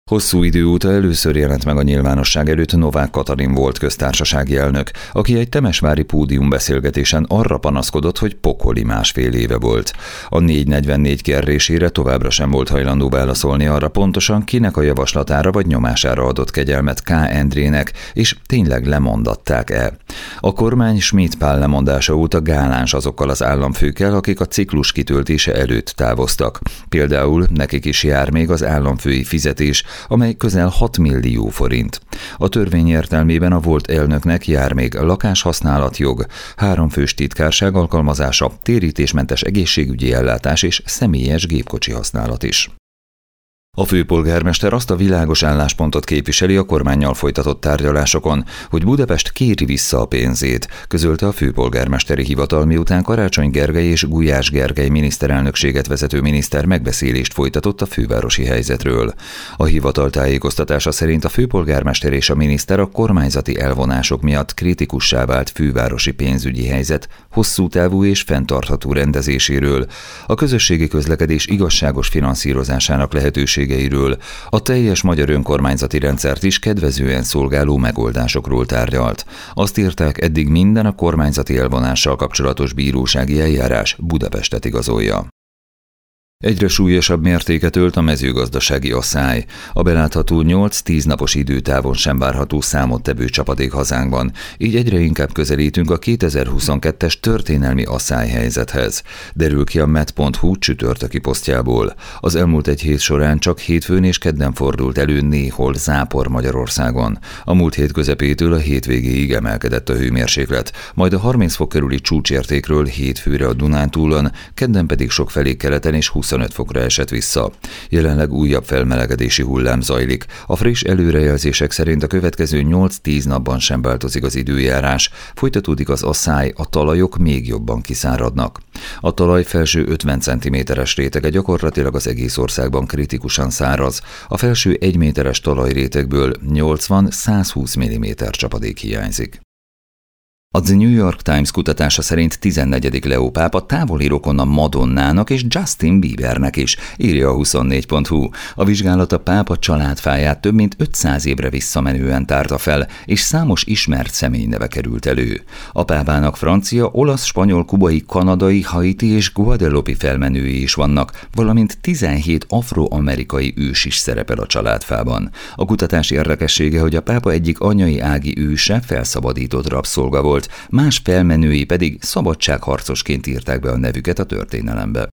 Hosszú idő óta először jelent meg a nyilvánosság előtt Novák Katalin volt köztársasági elnök, aki egy temesvári pódiumbeszélgetésen arra panaszkodott, hogy pokoli másfél éve volt. A 444 kérdésére továbbra sem volt hajlandó válaszolni arra pontosan, kinek a javaslatára vagy nyomására adott kegyelmet K. Endrének, és tényleg lemondatták-e. A kormány Schmidt Pál lemondása óta gáláns azokkal az államfőkkel, akik a ciklus kitöltése előtt távoztak. Például nekik is jár még az államfői fizetés, amely közel 6 millió forint. A törvény értelmében a volt elnöknek jár még lakáshasználatjog, 3 fős titkárság alkalmazása, térítésmentes egészségügyi ellátás és személyes gépkocsi használat is. A főpolgármester azt a világos álláspontot képviseli a kormánnyal folytatott tárgyalásokon, hogy Budapest kéri vissza a pénzét, közölte a főpolgármesteri hivatal, miután Karácsony Gergely és Gulyás Gergely miniszterelnökséget vezető miniszter megbeszélést folytatott a fővárosi helyzetről. A hivatal tájékoztatása szerint a főpolgármester és a miniszter a kormányzati elvonások miatt kritikussá vált fővárosi pénzügyi helyzet hosszú távú és fenntartható rendezéséről, a közösségi közlekedés igazságos finanszírozásának lehetőségeiről, a teljes magyar önkormányzati rendszert is kedvezően szolgáló megoldásokról tárgyalt. Azt írták, eddig minden a kormányzati elvonással kapcsolatos bírósági eljárás Budapestet igazolja. Egyre súlyosabb mértéket ölt a mezőgazdasági asszály. A belátható 8-10 napos időtávon sem várható számottevő csapadék hazánkban, így egyre inkább közelítünk a 2022-es történelmi asszályhelyzethez. Derül ki a met.hu csütörtöki posztjából. Az elmúlt egy hét során csak hétfőn és kedden fordult elő néhol zápor Magyarországon. A múlt hét közepétől a hétvégéig emelkedett a hőmérséklet, majd a 30 fok körüli csúcsértékről hétfőre a Dunántúlon, kedden pedig sokfelé keleten és 25 fokra esett vissza. Jelenleg újabb felmelegedési hullám zajlik. A friss előrejelzések szerint a következő 8-10 napban sem változik az időjárás, folytatódik az asszály, a talajok még jobban kiszáradnak. A talaj felső 50 cm-es rétege gyakorlatilag az egész országban kritikusan száraz, a felső 1 méteres talajrétegből 80-120 mm csapadék hiányzik. A The New York Times kutatása szerint 14. Leó pápa távoli rokona Madonnának és Justin Biebernek is, írja a 24.hu. A vizsgálat a pápa családfáját több mint 500 évre visszamenően tárta fel, és számos ismert személyneve került elő. A pápának francia, olasz, spanyol, kubai, kanadai, haiti és guadeloupe felmenői is vannak, valamint 17 afroamerikai ős is szerepel a családfában. A kutatás érdekessége, hogy a pápa egyik anyai ági őse felszabadított rabszolga volt, más felmenői pedig szabadságharcosként írták be a nevüket a történelembe.